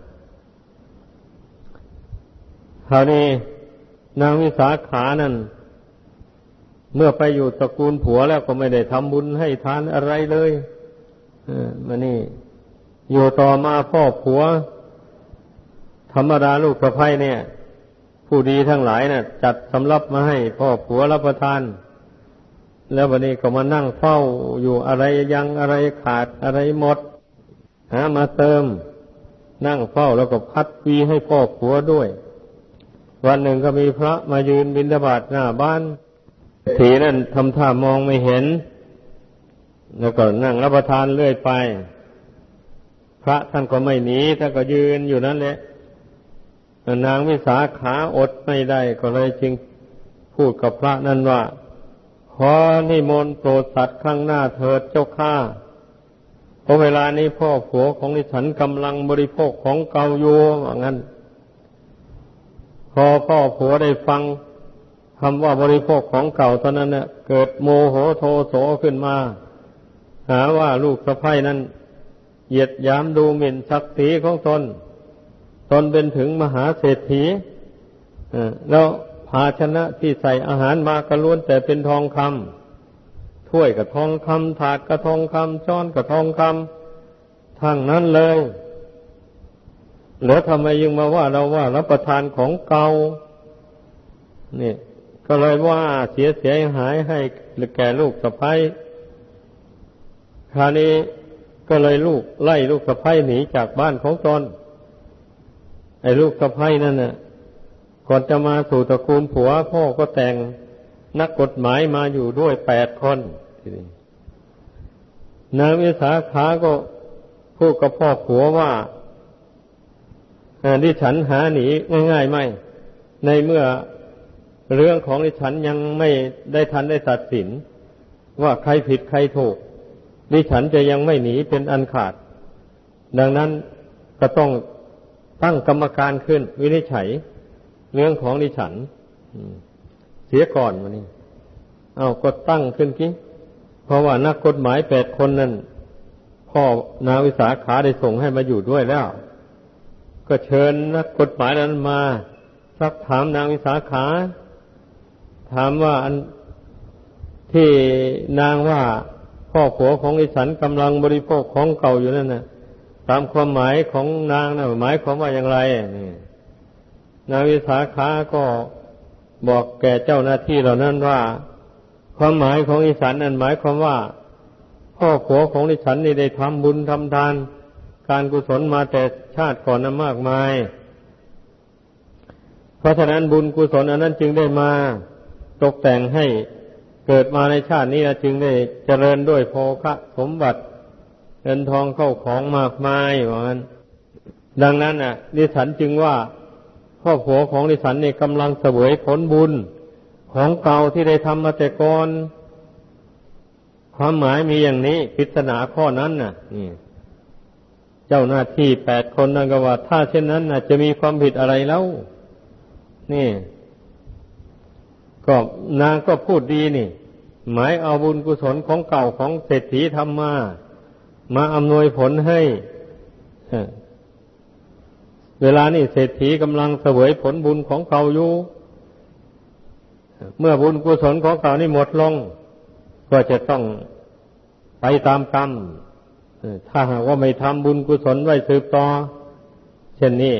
คราวนี้นางวิสาขานั่นเมื่อไปอยู่ตระกูลผัวแล้วก็ไม่ได้ทำบุญให้ทานอะไรเลยเออมานี่อยู่ต่อมาพ่อผัวธรรมดาลูกสะใภ้เนี่ยผู้ดีทั้งหลายน่ะจัดสำรับมาให้พ่อผัวรับประทานแล้ววันนี้ก็มานั่งเฝ้าอยู่อะไรยังอะไรขาดอะไรหมดหามาเติมนั่งเฝ้าแล้วก็พัดวีให้พ่อผัวด้วยวันหนึ่งก็มีพระมายืนบิณฑบาตหน้าบ้านทีนั่นทำท่ามองไม่เห็นแล้วก็นั่งรับประทานเรื่อยไปพระท่านก็ไม่หนีท่านก็ยืนอยู่นั่นแหละนางวิสาขาอดไม่ได้ก็เลยจึงพูดกับพระนั่นว่าขอนิมนต์โปรดสัตว์ข้างหน้าเถิดเจ้าข้าเพราะเวลานี้พ่อผัวของดิฉันกำลังบริโภคของเก่าอยู่ว่างั้นพอพ่อผัวได้ฟังคำว่าบริโภคของเก่าตอนนั้นเนี่ยเกิดโมโหโทโสขึ้นมาหาว่าลูกสะใภ้นั้นเหยียดหยามดูหมิ่นศักดิ์ศรีของตนตนเป็นถึงมหาเศรษฐีแล้วภาชนะที่ใส่อาหารมากระล้วนแต่เป็นทองคำถ้วยกับทองคำถาดกับทองคำช้อนกับทองคำทั้งนั้นเลยแล้วทำไมยังมาว่าเราว่ารับประทานของเก่านี่ก็เลยว่าเสียเสียหายให้แก่ลูกสะใภ้คราวนี้ก็เลยลูกไล่ลูกสะใภ้หนีจากบ้านของตนไอ้ลูกสะใภ้นั่นน่ะก่อนจะมาสู่ตระกูลผัวพ่อก็แต่งนักกฎหมายมาอยู่ด้วยแปดคนนางวิสาขาก็พูดกับพ่อผัวว่าดิฉันหาหนีง่ายๆไม่ในเมื่อเรื่องของดิฉันยังไม่ได้ทันได้ตัดสินว่าใครผิดใครถูกดิฉันจะยังไม่หนีเป็นอันขาดดังนั้นก็ต้องตั้งกรรมการขึ้นวินิจฉัยเรื่องของดิฉันเสียก่อนวันนี้เอาก็ตั้งขึ้นกี้เพราะว่านักกฎหมายแปดคนนั้นพ่อนางวิสาขาได้ส่งให้มาอยู่ด้วยแล้วก็เชิญนักกฎหมายนั้นมาซักถามนางวิสาขาถามว่าอันที่นางว่าพ่อผัวของดิฉันกำลังบริโภคของเก่าอยู่นั่นน่ะตามความหมายของนางน่ะหมายความว่าอย่างไรนี่นางวิสาขาก็บอกแก่เจ้าหน้าที่เหล่านั้นว่าความหมายของดิฉันนั้นหมายความว่าพ่อผัวของดิฉันนี่ได้ทำบุญทำทานการกุศลมาแต่ชาติก่อนนั้นมากมายเพราะฉะนั้นบุญกุศลอันนั้นจึงได้มาตกแต่งให้เกิดมาในชาตินี้จึงได้เจริญด้วยโภคะสมบัติเงินทองเข้าของมากมายว่างั้นดังนั้นน่ะดิฉันจึงว่าพ่อผัวของดิฉันนี่กำลังเสวยผลบุญของเก่าที่ได้ทำมาแต่ก่อนความหมายมีอย่างนี้ปริศนาข้อนั้นน่ะนี่เจ้าหน้าที่แปดคนนั่นก็ว่าถ้าเช่นนั้นน่ะจะมีความผิดอะไรแล้วนี่ก็นางก็พูดดีนี่หมายเอาบุญกุศลของเก่าของเศรษฐีทำมามาอำนวยผลให้เวลานี่เศรษฐีกำลังเสวยผลบุญของเขาอยู่เมื่อบุญกุศลของเขานี่หมดลงก็จะต้องไปตามกรรมถ้าหากว่าไม่ทำบุญกุศลไว้สืบต่อเช่นนี้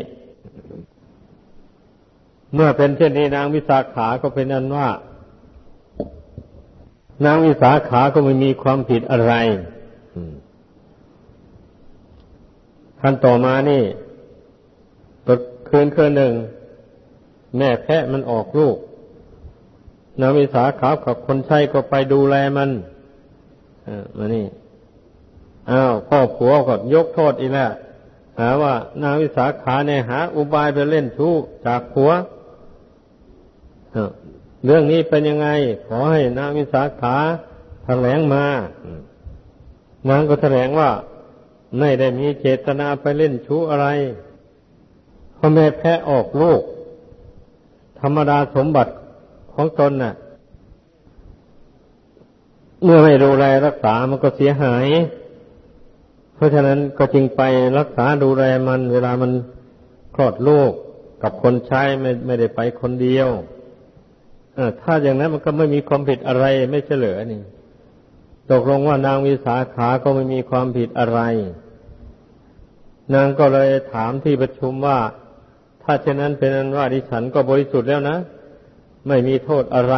เมื่อเป็นเช่นนี้นางวิสาขาก็เป็นอันว่านางวิสาขาก็ไม่มีความผิดอะไรขั้นต่อมานี่ตกคืนคืนหนึ่งแม่แพะมันออกลูกนางวิสาขากับคนใช้ก็ไปดูแลมันอ่ามานี่อ้าวพ่อผัวก็ยกโทษอีกแล้วหาว่านางวิสาขาเนี่ยหาอุบายไปเล่นชู้จากผัวเรื่องนี้เป็นยังไงขอให้นางวิสาขาแถลงมานางก็แถลงว่าไม่ได้มีเจตนาไปเล่นชู้อะไรพ่อแม่แพะออกลูกธรรมดาสมบัติของตนน่ะเมื่อไม่ดูแลรักษามันก็เสียหายเพราะฉะนั้นก็จึงไปรักษาดูแลมันเวลามันคลอดลูกกับคนใช้ไม่ไม่ได้ไปคนเดียวเออถ้าอย่างนั้นมันก็ไม่มีความผิดอะไรไม่ใช่เหรอนี่ตกลงว่านางวิสาขาก็ไม่มีความผิดอะไรนางก็เลยถามที่ประชุมว่าถ้าเช่นนั้นเป็นนั้นว่าดิฉันก็บริสุทธิ์แล้วนะไม่มีโทษอะไร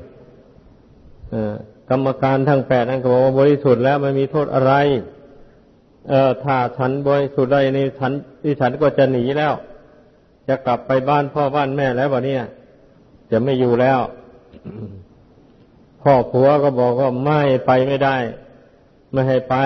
กรรมการทั้งแปดนั่นก็บอกว่าบริสุทธิ์แล้วไม่มีโทษอะไรเอ่อถ้าฉันบริสุทธิ์ได้นี่ฉันดิฉันก็จะหนีแล้วจะกลับไปบ้านพ่อบ้านแม่แล้ววะเนี่ยจะไม่อยู่แล้ว พ่อผัวก็บอกว่าไม่ไปไม่ได้ไม่ให้ไป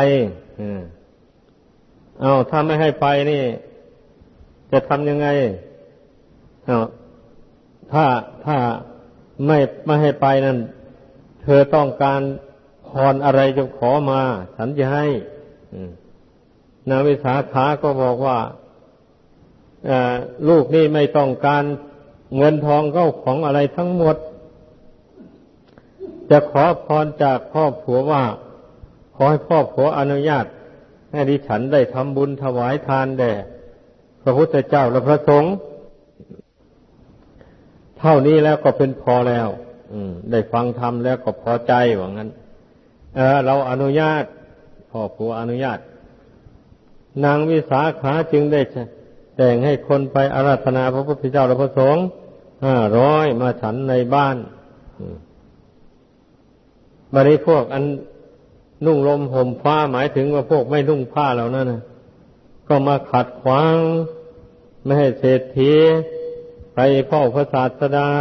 เอาถ้าไม่ให้ไปนี่จะทำยังไงเอาถ้าถ้าไม่ไม่ให้ไปนั่นเธอต้องการพรอะไรจงขอมาฉันจะให้นางวิสาขาก็บอกว่าลูกนี่ไม่ต้องการเงินทองเข้าของอะไรทั้งหมดจะขอพรจากพ่อผัวว่าขอให้พ่อผัวอนุญาตให้ดิฉันได้ทำบุญถวายทานแด่พระพุทธเจ้าและพระสงฆ์เท่านี้แล้วก็เป็นพอแล้วได้ฟังธรรมแล้วก็พอใจว่างั้นเออเราอนุญาตพ่อผัวอนุญาตนางวิสาขาจึงได้แต่งให้คนไปอาราธนาพระพุทธเจ้าและพระสงฆ์ห้าร้อยมาฉันในบ้านบัดนี้พวกอันนุ่งลมห่มฟ้าหมายถึงว่าพวกไม่นุ่งผ้าเหล่านั้นนะก็มาขัดขวางไม่ให้เศรษฐีไปเฝ้าพระศาสดา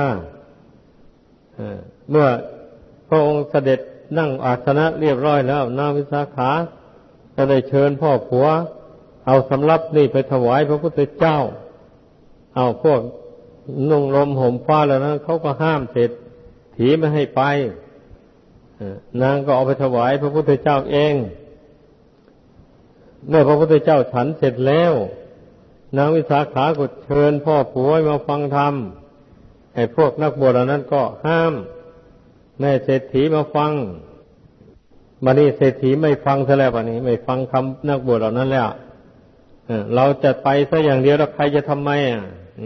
เมื่อพระองค์เสด็จนั่งอาสนะเรียบร้อยแล้วนางวิสาขาก็ได้เชิญพ่อผัวเอาสำรับนี่ไปถวายพระพุทธเจ้าเอาพวกนุ่งลมห่มฟ้าแล้วนั้นเขาก็ห้ามเศรษฐีไม่ให้ไปนางก็เอาไปถวายพระพุทธเจ้าเองเมื่อพระพุทธเจ้าฉันเสร็จแล้วนางวิสาขาก็เชิญพ่อผัวมาฟังธรรมไอ้พวกนักบวชเหล่านั้นก็ห้ามแม่เศรษฐีมาฟังบัดนี้เศรษฐีไม่ฟังซะแล้วบัดนี้ไม่ฟังคำนักบวชเหล่านั้นแล้วเราจะไปซะอย่างเดียวแล้วใครจะทำไมอ่ะ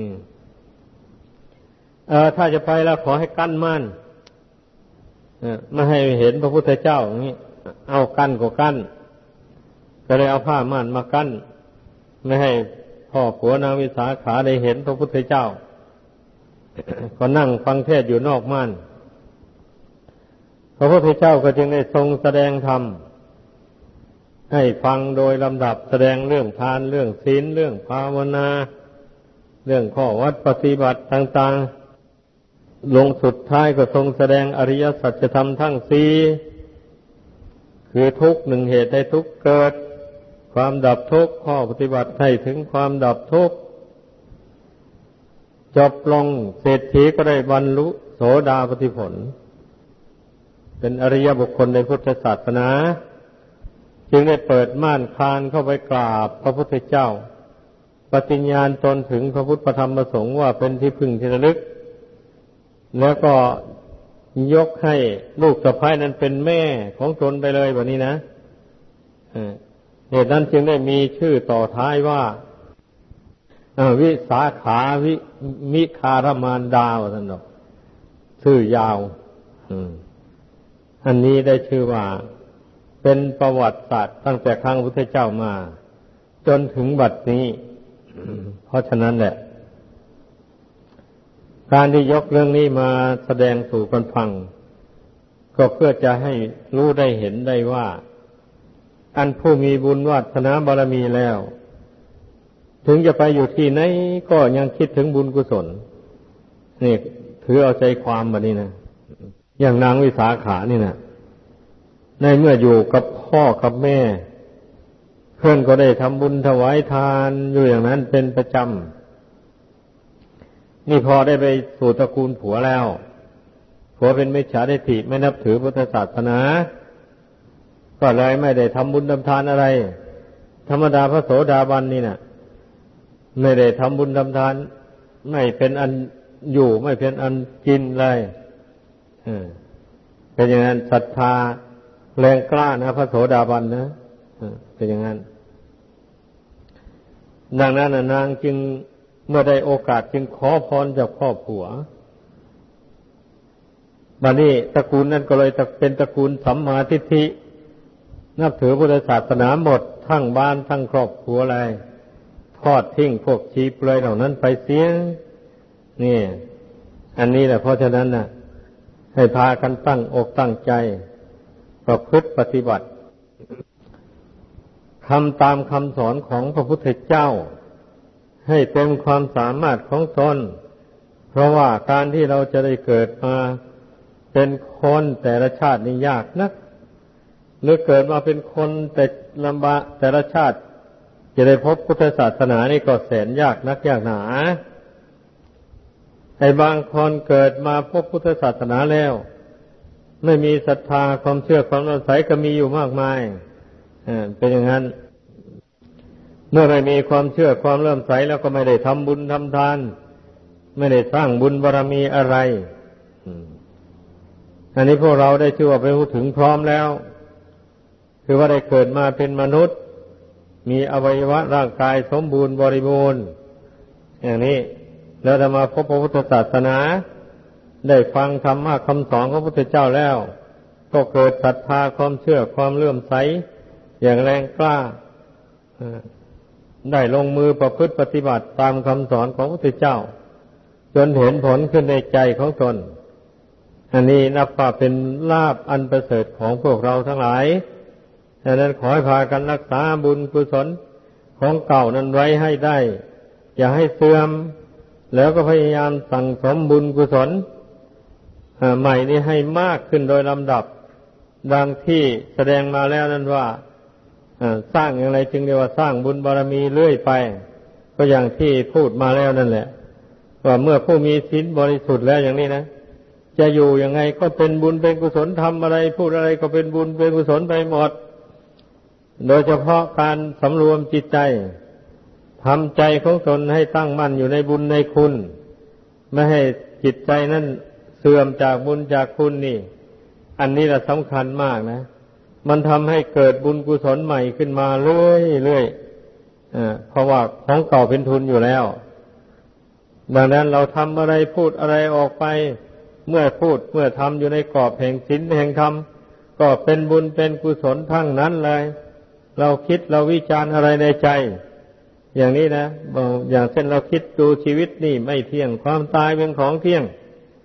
เออถ้าจะไปแล้วขอให้กั้นม่านไม่ให้เห็นพระพุทธเจ้าอย่างนี้เอากั้นก็กั้นก็เลยเอาผ้าม่านมากั้นไม่ให้พ่อผัวนางวิสาขาได้เห็นพระพุทธเจ้า ก็นั่งฟังเทศน์อยู่นอกม่านพระพุทธเจ้าก็จึงได้ทรงแสดงธรรมให้ฟังโดยลำดับแสดงเรื่องทานเรื่องศีลเรื่องภาวนาเรื่องข้อวัดปฏิบัติต่างๆลงสุดท้ายก็ทรงแสดงอริยสัจธรรมทั้งสี่คือทุกข์หนึ่งเหตุให้ทุกข์เกิดความดับทุกข์ข้อปฏิบัติให้ถึงความดับทุกข์จบลงเศรษฐีก็ได้บรรลุโสดาปัตติผลเป็นอริยบุคคลในพุทธศาสนาจึงได้เปิดม่านคานเข้าไปกราบพระพุทธเจ้าปฏิญาณตนถึงพระพุทธธรรมประสงค์ว่าเป็นที่พึ่งที่ระลึกแล้วก็ยกให้ลูกสะใภ้นั้นเป็นแม่ของตนไปเลยแบบนี้นะเหตุนั้นจึงได้มีชื่อต่อท้ายว่าวิสาขาวิมิคารมานดาวท่านบอกชื่อยาวอันนี้ได้ชื่อว่าเป็นประวัติศาสตร์ตั้งแต่ครั้งพุทธเจ้ามาจนถึงบัดนี้เพราะฉะนั้นแหละการที่ยกเรื่องนี้มาแสดงสู่คนฟังก็เพื่อจะให้รู้ได้เห็นได้ว่าอันผู้มีบุญวาสนาบารมีแล้วถึงจะไปอยู่ที่ไหนก็ยังคิดถึงบุญกุศลนี่ถือเอาใจความแบบนี้นะอย่างนางวิสาขานี่นะในเมื่ออยู่กับพ่อกับแม่เพื่อนก็ได้ทำบุญถวายทานอยู่อย่างนั้นเป็นประจำนี่พอได้ไปสู่ตระกูลผัวแล้วผัวเป็นมิจฉาทิฏฐิไม่นับถือพุทธศาสนาก็เลยไม่ได้ทำบุญทำทานอะไรธรรมดาพระโสดาบันนี่นะไม่ได้ทำบุญทำทานไม่เป็นอันอยู่ไม่เป็นอันกินเลยเป็นอย่างนั้นศรัทธาแรงกล้านะพระโสดาบันนะเป็นอย่างนั้นดังนั้นนางจึงเมื่อได้โอกาสจึงขอพรจากพ่อผัวบัดนี้ตระกูลนั้นก็เลยเป็นตระกูลสัมมาทิฏฐินับถือพุทธศาสนาหมดทั้งบ้านทั้งครอบครัวอะไรทอดทิ้งพวกชีเปลือยเหล่านั้นไปเสียนี่อันนี้แหละเพราะฉะนั้นน่ะให้พากันตั้งอกตั้งใจประพฤติปฏิบัติทำตามคำสอนของพระพุทธเจ้าให้เต็มความสามารถของตนเพราะว่าการที่เราจะได้เกิดมาเป็นคนแต่ละชาตินี่ยากนักหรือเกิดมาเป็นคนแต่ลำบากแต่ละชาติจะได้พบพุทธศาสนานี่ก็แสนยากนักยากหนาไอ้บางคนเกิดมาพบพุทธศาสนาแล้วไม่มีศรัทธาความเชื่อความเลื่อมใสก็มีอยู่มากมายอ่าเป็นอย่างนั้นเมื่อไม่มีความเชื่อความเลื่อมใสแล้วก็ไม่ได้ทำบุญทำทานไม่ได้สร้างบุญบารมีอะไรอันนี้พวกเราได้ชื่อว่าเป็นผู้ถึงพร้อมแล้วคือว่าได้เกิดมาเป็นมนุษย์มีอวัยวะร่างกายสมบูรณ์บริบูรณ์อย่างนี้แล้วจะมาพบพระพุทธศาสนาได้ฟังธรรมะคำสอนของพระพุทธเจ้าแล้วก็เกิดศรัทธาความเชื่อความเลื่อมใสอย่างแรงกล้าได้ลงมือประพฤติปฏิบัติตามคำสอนของพระพุทธเจ้าจนเห็นผลขึ้นในใจของตนอันนี้นับว่าเป็นลาภอันประเสริฐของพวกเราทั้งหลายดังนั้นขอให้พากันรักษาบุญกุศลของเก่านั้นไว้ให้ได้อย่าให้เสื่อมแล้วก็พยายามสั่งสมบุญกุศลใหม่นี้ให้มากขึ้นโดยลำดับดังที่แสดงมาแล้วนั้นว่าสร้างอย่างไรจึงเรียกว่าสร้างบุญบารมีเรื่อยไปก็อย่างที่พูดมาแล้วนั่นแหละว่าเมื่อผู้มีศีลบริสุทธิ์แล้วอย่างนี้นะจะอยู่ยังไงก็เป็นบุญเป็นกุศลทำอะไรพูดอะไรก็เป็นบุญเป็นกุศลไปหมดโดยเฉพาะการสำรวมจิตใจทำใจของตนให้ตั้งมั่นอยู่ในบุญในคุณไม่ให้จิตใจนั้นเสื่อมจากบุญจากคุณนี่อันนี้แหละสำคัญมากนะมันทำให้เกิดบุญกุศลใหม่ขึ้นมาเรื่อยๆอ่าเพราะว่าของเก่าเป็นทุนอยู่แล้วดังนั้นเราทำอะไรพูดอะไรออกไปเมื่อพูดเมื่อทำอยู่ในกรอบแห่งศีลแห่งธรรมก็เป็นบุญเป็นกุศลทั้งนั้นเลยเราคิดเราวิจารณ์อะไรในใจอย่างนี้นะอย่างเช่นเราคิดดูชีวิตนี่ไม่เที่ยงความตายเป็นของเที่ยง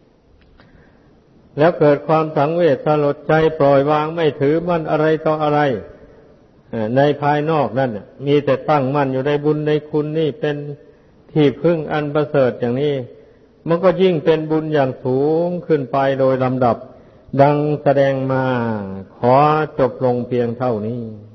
แล้วเกิดความสังเวชสลดใจปล่อยวางไม่ถือมั่นอะไรต่ออะไรในภายนอกนั่นมีแต่ตั้งมั่นอยู่ในบุญในคุณนี่เป็นที่พึ่งอันประเสริฐอย่างนี้มันก็ยิ่งเป็นบุญอย่างสูงขึ้นไปโดยลำดับดังแสดงมาขอจบลงเพียงเท่านี้